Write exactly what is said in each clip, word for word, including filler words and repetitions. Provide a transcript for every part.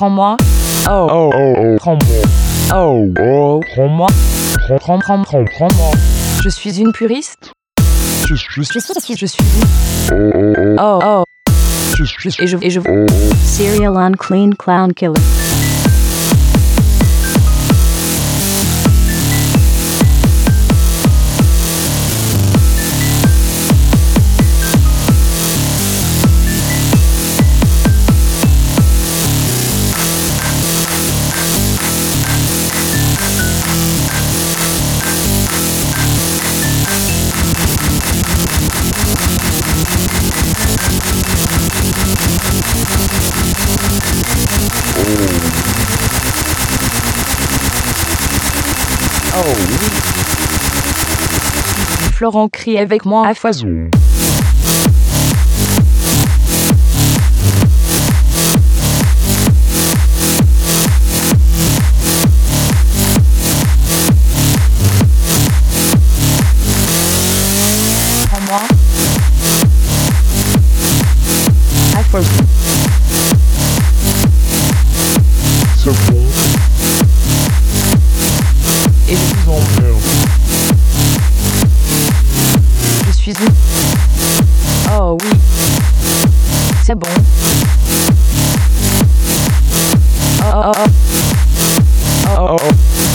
Prends-moi. Oh, Oh, oh, oh, prends-moi. oh. Oh, Prends-moi. prends, prends, prends, prends, prends-moi. Je suis une puriste. Je suis, je suis, Je suis, je suis une. oh, oh, oh, Oh, oh. je suis, Et je, et je. oh, oh. Serial unclean clown killer. Oh, oui. Florent crie avec moi à foison. Prends-moi. À foison. C'est bon. Et je, Je vous emmerde. je suis une. Oh oui. C'est bon. Oh, oh, oh. Oh, oh.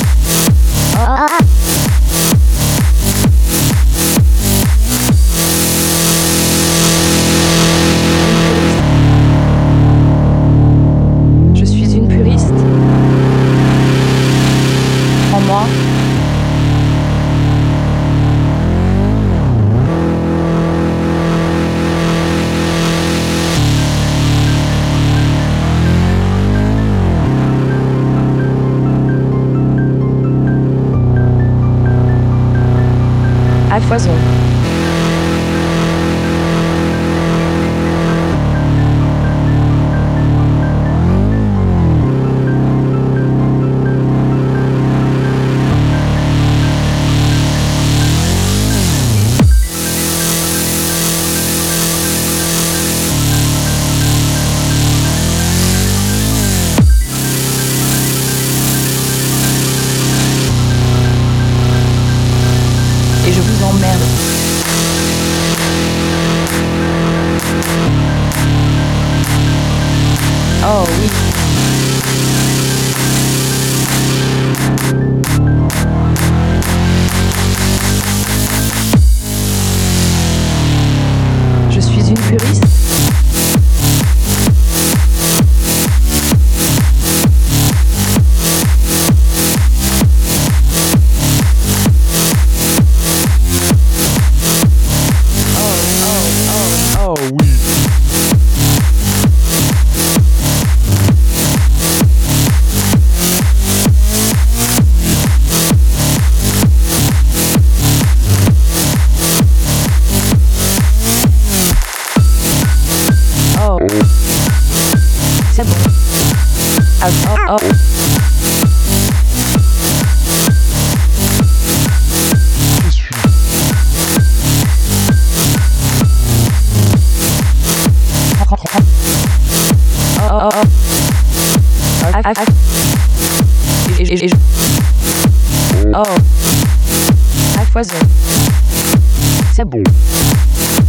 Je suis une puriste. Prends-moi. À foison. Et je vous emmerde. Oh oui. Je suis une puriste. Oh, oui. Oh, Oh, c'est bon. Ah, oh, oh. je suis. Prends, prends, prends. Oh, oh, oh. Ah, ah, ah. Et, et, et je. Oh. À foison. C'est bon.